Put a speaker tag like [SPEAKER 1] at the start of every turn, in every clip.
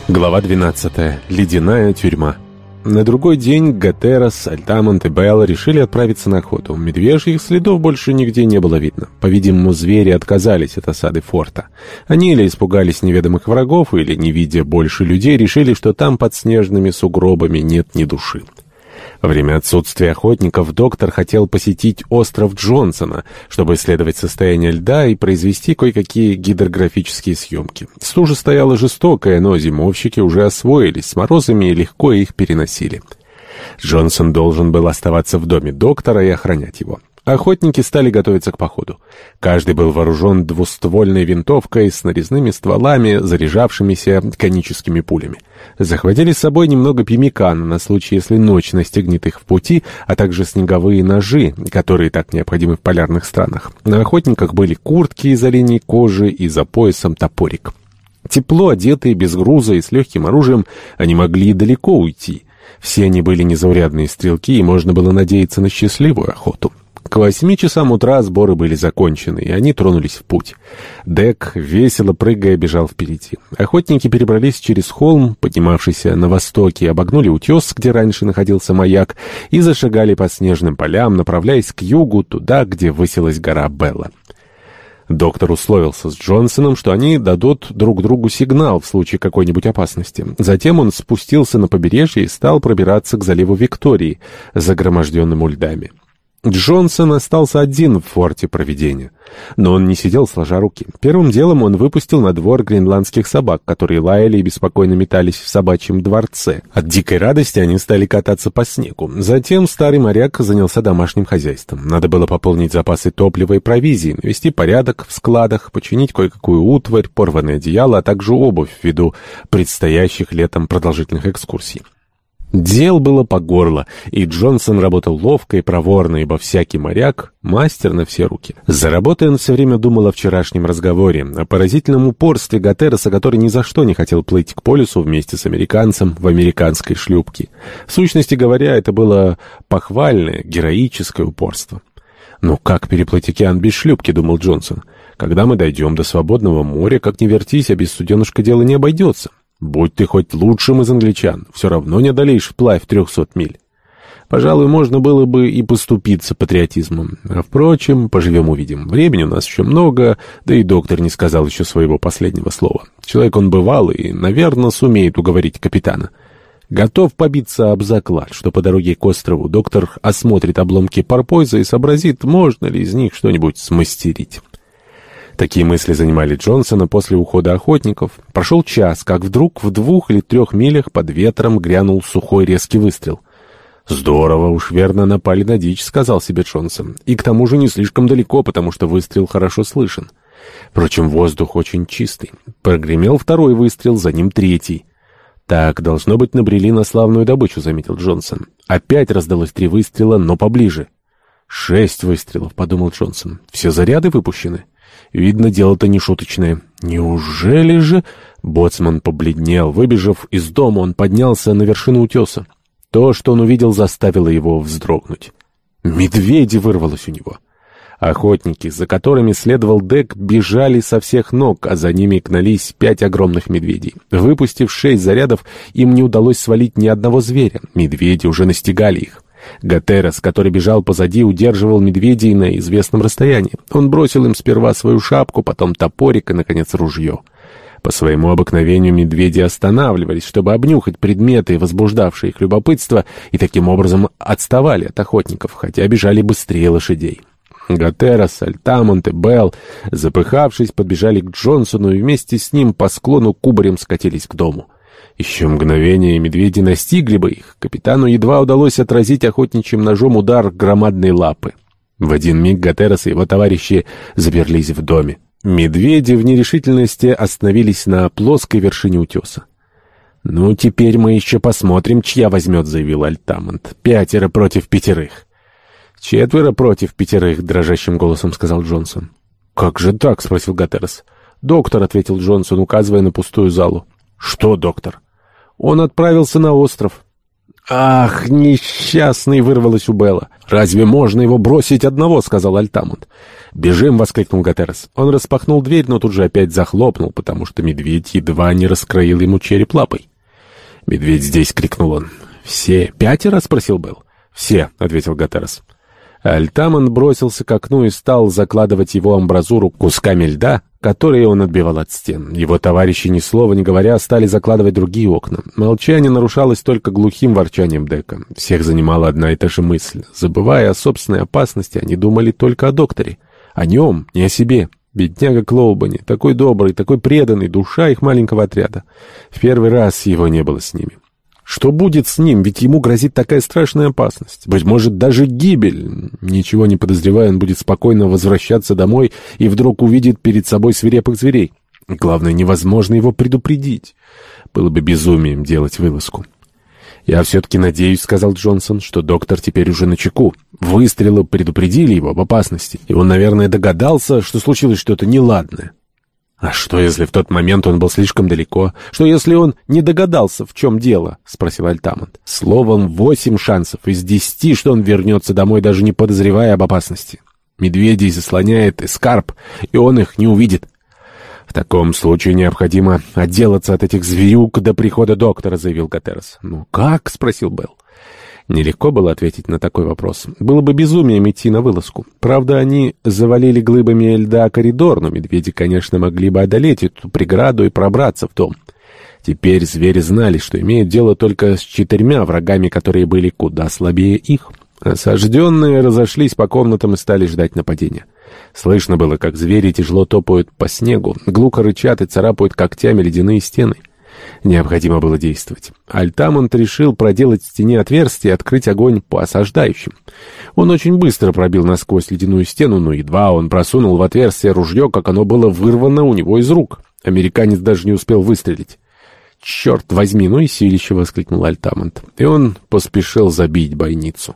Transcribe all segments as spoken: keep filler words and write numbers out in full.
[SPEAKER 1] Глава двенадцатая. Ледяная тюрьма. На другой день Гатерос, Альтамонт и Белл решили отправиться на охоту. Медвежьих следов больше нигде не было видно. По-видимому, звери отказались от осады форта. Они или испугались неведомых врагов, или, не видя больше людей, решили, что там под снежными сугробами нет ни души. Во время отсутствия охотников доктор хотел посетить остров Джонсона, чтобы исследовать состояние льда и произвести кое-какие гидрографические съемки. Стужа стояла жестокая, но зимовщики уже освоились с морозами и легко их переносили. Джонсон должен был оставаться в доме доктора и охранять его. Охотники стали готовиться к походу. Каждый был вооружен двуствольной винтовкой с нарезными стволами, заряжавшимися коническими пулями. Захватили с собой немного пеммикана на случай, если ночь настигнет их в пути, а также снеговые ножи, которые так необходимы в полярных странах. На охотниках были куртки из оленей кожи и за поясом топорик. Тепло одетые, без груза и с легким оружием, они могли далеко уйти. Все они были незаурядные стрелки, и можно было надеяться на счастливую охоту. К восьми часам утра сборы были закончены, и они тронулись в путь. Дек, весело прыгая, бежал впереди. Охотники перебрались через холм, поднимавшийся на востоке, обогнули утес, где раньше находился маяк, и зашагали по снежным полям, направляясь к югу, туда, где высилась гора Белла. Доктор условился с Джонсоном, что они дадут друг другу сигнал в случае какой-нибудь опасности. Затем он спустился на побережье и стал пробираться к заливу Виктории, загроможденному льдами. Джонсон остался один в форте Провидения. Но он не сидел сложа руки. Первым делом он выпустил на двор гренландских собак, которые лаяли и беспокойно метались в собачьем дворце. От дикой радости они стали кататься по снегу. Затем старый моряк занялся домашним хозяйством. Надо было пополнить запасы топлива и провизии, навести порядок в складах, починить кое-какую утварь, порванное одеяло, а также обувь ввиду предстоящих летом продолжительных экскурсий. Дел было по горло, и Джонсон работал ловко и проворно, ибо всякий моряк — мастер на все руки. За работой он все время думал о вчерашнем разговоре, о поразительном упорстве Гатероса, который ни за что не хотел плыть к полюсу вместе с американцем в американской шлюпке. В сущности говоря, это было похвальное, героическое упорство. «Ну как переплыть океан без шлюпки?» — думал Джонсон. «Когда мы дойдем до свободного моря, как ни вертись, а без суденышка дело не обойдется. Будь ты хоть лучшим из англичан, все равно не одолеешь вплавь трехсот миль». Пожалуй, можно было бы и поступиться патриотизмом. А впрочем, поживем-увидим. Времени у нас еще много, да и доктор не сказал еще своего последнего слова. Человек он бывалый и, наверное, сумеет уговорить капитана. Готов побиться об заклад, что по дороге к острову доктор осмотрит обломки порпойза и сообразит, можно ли из них что-нибудь смастерить. Такие мысли занимали Джонсона после ухода охотников. Прошел час, как вдруг в двух или трех милях под ветром грянул сухой резкий выстрел. «Здорово, уж верно напали на дичь», — сказал себе Джонсон. «И к тому же не слишком далеко, потому что выстрел хорошо слышен. Впрочем, воздух очень чистый». Прогремел второй выстрел, за ним третий. «Так, должно быть, набрели на славную добычу», — заметил Джонсон. Опять раздалось три выстрела, но поближе. «Шесть выстрелов», — подумал Джонсон. «Все заряды выпущены. Видно, дело-то не шуточное. Неужели же...» Боцман побледнел. Выбежав из дома, он поднялся на вершину утеса. То, что он увидел, заставило его вздрогнуть. Медведи вырвалось у него. Охотники, за которыми следовал Дек, бежали со всех ног, а за ними гнались пять огромных медведей. Выпустив шесть зарядов, им не удалось свалить ни одного зверя. Медведи уже настигали их. Гатерос, который бежал позади, удерживал медведей на известном расстоянии. Он бросил им сперва свою шапку, потом топорик и, наконец, ружье. По своему обыкновению медведи останавливались, чтобы обнюхать предметы, возбуждавшие их любопытство, и таким образом отставали от охотников, хотя бежали быстрее лошадей. Гатерос, Альтамонт и Белл, запыхавшись, подбежали к Джонсону и вместе с ним по склону кубарем скатились к дому. Еще мгновение, и медведи настигли бы их. Капитану едва удалось отразить охотничьим ножом удар громадной лапы. В один миг Гатерос и его товарищи заперлись в доме. Медведи в нерешительности остановились на плоской вершине утеса. «Ну, теперь мы еще посмотрим, чья возьмет», — заявил Альтамонт. «Пятеро против пятерых». «Четверо против пятерых», — дрожащим голосом сказал Джонсон. «Как же так?» — спросил Гатерос. «Доктор», — ответил Джонсон, указывая на пустую залу. «Что, доктор?» «Он отправился на остров». «Ах, несчастный!» — вырвалось у Белла. «Разве можно его бросить одного?» — сказал Альтамонт. «Бежим!» — воскликнул Гатерос. Он распахнул дверь, но тут же опять захлопнул, потому что медведь едва не раскроил ему череп лапой. «Медведь здесь!» — крикнул он. «Все? Пятеро?» — спросил Белл. «Все!» — ответил Гатерос. Альтамонт бросился к окну и стал закладывать его амбразуру кусками льда, которые он отбивал от стен. Его товарищи, ни слова не говоря, стали закладывать другие окна. Молчание нарушалось только глухим ворчанием Дека. Всех занимала одна и та же мысль. Забывая о собственной опасности, они думали только о докторе. О нем, не о себе. Бедняга Клоубани, такой добрый, такой преданный, душа их маленького отряда. В первый раз его не было с ними. Что будет с ним, ведь ему грозит такая страшная опасность. Быть может, даже гибель. Ничего не подозревая, он будет спокойно возвращаться домой и вдруг увидит перед собой свирепых зверей. Главное, невозможно его предупредить. Было бы безумием делать вылазку. «Я все-таки надеюсь, — сказал Джонсон, — что доктор теперь уже начеку. Выстрелы предупредили его об опасности, и он, наверное, догадался, что случилось что-то неладное». «А что, если в тот момент он был слишком далеко? Что, если он не догадался, в чем дело?» — спросил Альтамонт. «Словом, восемь шансов из десяти, что он вернется домой, даже не подозревая об опасности. Медведей заслоняет эскарп, и он их не увидит». «В таком случае необходимо отделаться от этих зверюк до прихода доктора», — заявил Гатерос. «Ну как?» — спросил Белл. Нелегко было ответить на такой вопрос. Было бы безумием идти на вылазку. Правда, они завалили глыбами льда коридор, но медведи, конечно, могли бы одолеть эту преграду и пробраться в дом. Теперь звери знали, что имеют дело только с четырьмя врагами, которые были куда слабее их. Осажденные разошлись по комнатам и стали ждать нападения. Слышно было, как звери тяжело топают по снегу, глухо рычат и царапают когтями ледяные стены. Необходимо было действовать. Альтамонт решил проделать в стене отверстие и открыть огонь по осаждающим. Он очень быстро пробил насквозь ледяную стену, но едва он просунул в отверстие ружье, как оно было вырвано у него из рук. Американец даже не успел выстрелить. «Черт возьми, ну и силище!» — воскликнул Альтамонт. И он поспешил забить бойницу.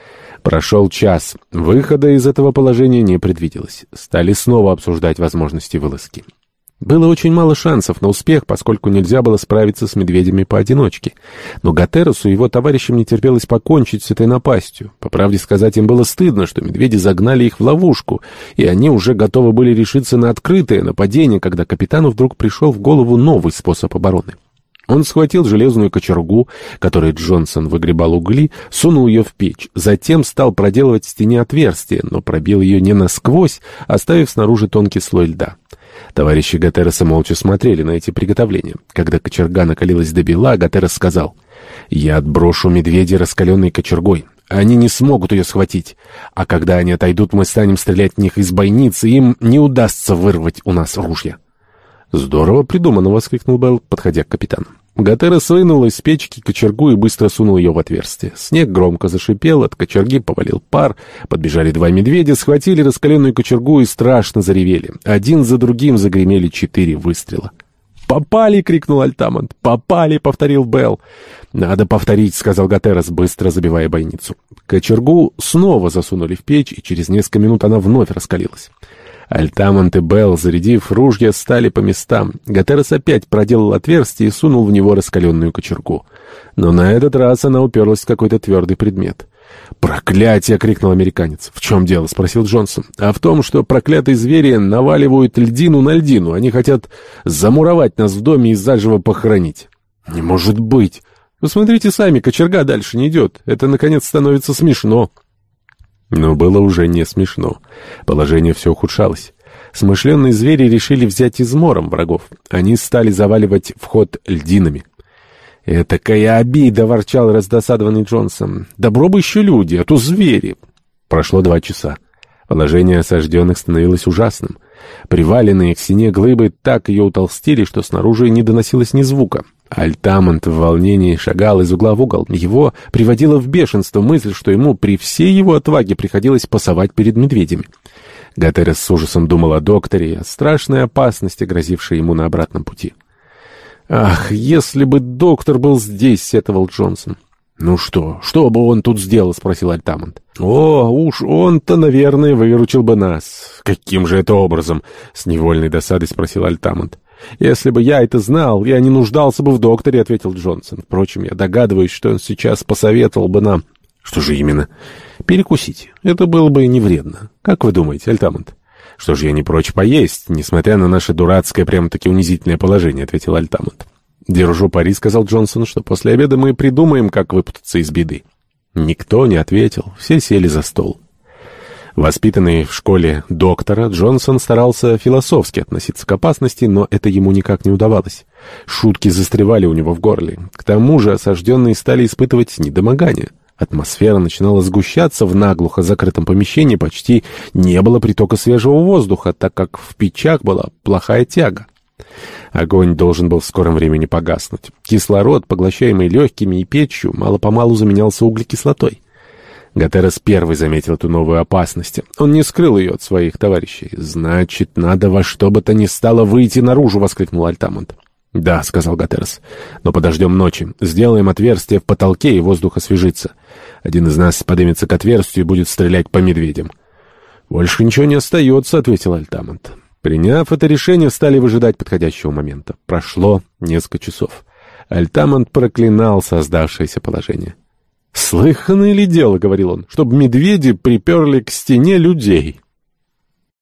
[SPEAKER 1] Прошел час. Выхода из этого положения не предвиделось. Стали снова обсуждать возможности вылазки. Было очень мало шансов на успех, поскольку нельзя было справиться с медведями поодиночке. Но Гатеросу и его товарищам не терпелось покончить с этой напастью. По правде сказать, им было стыдно, что медведи загнали их в ловушку, и они уже готовы были решиться на открытое нападение, когда капитану вдруг пришел в голову новый способ обороны. Он схватил железную кочергу, которой Джонсон выгребал угли, сунул ее в печь, затем стал проделывать в стене отверстие, но пробил ее не насквозь, оставив снаружи тонкий слой льда. Товарищи Гатероса молча смотрели на эти приготовления. Когда кочерга накалилась до бела, Гатерос сказал: «Я отброшу медведей раскаленной кочергой. Они не смогут ее схватить. А когда они отойдут, мы станем стрелять в них из бойницы, и им не удастся вырвать у нас ружья». «Здорово придумано!» — воскликнул Белл, подходя к капитану. Гатерос вынул из печки кочергу и быстро сунул ее в отверстие. Снег громко зашипел, от кочерги повалил пар. Подбежали два медведя, схватили раскаленную кочергу и страшно заревели. Один за другим загремели четыре выстрела. «Попали!» — крикнул Альтамонт. «Попали!» — повторил Белл. «Надо повторить!» — сказал Гатерос, быстро забивая бойницу. Кочергу снова засунули в печь, и через несколько минут она вновь раскалилась. Альтамонт и Белл, зарядив ружья, стали по местам. Гатерос опять проделал отверстие и сунул в него раскаленную кочергу. Но на этот раз она уперлась в какой-то твердый предмет. «Проклятие!» — крикнул американец. «В чем дело?» — спросил Джонсон. «А в том, что проклятые звери наваливают льдину на льдину. Они хотят замуровать нас в доме и заживо похоронить». «Не может быть! Посмотрите сами, кочерга дальше не идет. Это, наконец, становится смешно». Но было уже не смешно. Положение все ухудшалось. Смышленные звери решили взять измором врагов. Они стали заваливать вход льдинами. «Этакая обида!» — ворчал раздосадованный Джонсон. «Добро бы еще люди, а то звери!» Прошло два часа. Положение осажденных становилось ужасным. Приваленные к стене глыбы так ее утолстили, что снаружи не доносилось ни звука. Альтамонт в волнении шагал из угла в угол. Его приводила в бешенство мысль, что ему при всей его отваге приходилось пасовать перед медведями. Гатерос с ужасом думал о докторе и о страшной опасности, грозившей ему на обратном пути. «Ах, если бы доктор был здесь!» — сетовал Джонсон. «Ну что, что бы он тут сделал?» — спросил Альтамонт. «О, уж он-то, наверное, выручил бы нас». «Каким же это образом?» — с невольной досадой спросил Альтамонт. «Если бы я это знал, я не нуждался бы в докторе», — ответил Джонсон. «Впрочем, я догадываюсь, что он сейчас посоветовал бы нам». «Что же именно?» «Перекусить. Это было бы не вредно. Как вы думаете, Альтамонт?» «Что ж, я не прочь поесть, несмотря на наше дурацкое, прямо-таки унизительное положение», — ответил Альтамонт. «Держу пари», — сказал Джонсон, — «что после обеда мы придумаем, как выпутаться из беды». Никто не ответил, все сели за стол. Воспитанный в школе доктора, Джонсон старался философски относиться к опасности, но это ему никак не удавалось. Шутки застревали у него в горле. К тому же осажденные стали испытывать недомогание. Атмосфера начинала сгущаться в наглухо закрытом помещении, почти не было притока свежего воздуха, так как в печах была плохая тяга. Огонь должен был в скором времени погаснуть. Кислород, поглощаемый легкими и печью, мало-помалу заменялся углекислотой. Гатерос первый заметил эту новую опасность. Он не скрыл ее от своих товарищей. «Значит, надо во что бы то ни стало выйти наружу!» — воскликнул Альтамонт. «Да», — сказал Гатерос, — «но подождем ночи. Сделаем отверстие в потолке, и воздух освежится. Один из нас поднимется к отверстию и будет стрелять по медведям». «Больше ничего не остается», — ответил Альтамонт. Приняв это решение, стали выжидать подходящего момента. Прошло несколько часов. Альтамонт проклинал создавшееся положение. «Слыханное ли дело, — говорил он, — чтобы медведи приперли к стене людей?»